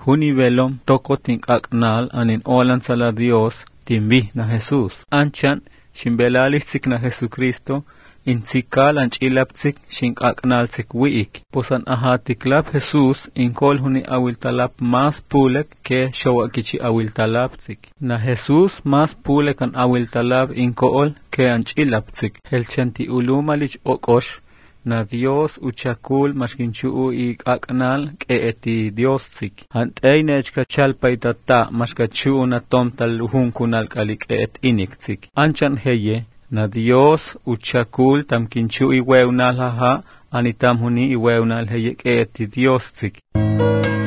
huni velom toko tinkaknal anin olan sala Dios timbi na Jesús. Anchan shimbelalistik na Jesucristo insikal anchilapsik shinkaknalsik wiik. Posan ahatiklap Jesús inkol huni awiltalap mas pulek ke shawakichi awiltalapsik. Na Jesús mas pulek an awiltalap inkol ke anchilapsik. Helchanti ulumalich okosh na Dios uchakul mashkinchu ikaknal ke eti Diossik. Hantay nechka chalpaitata mashkachu na tomtal hunkunal kalik et iniksik. Anchan heye na Dios uchakul tamkinchu iweunal haha anitam huni iweunal heye ke eti Diossik.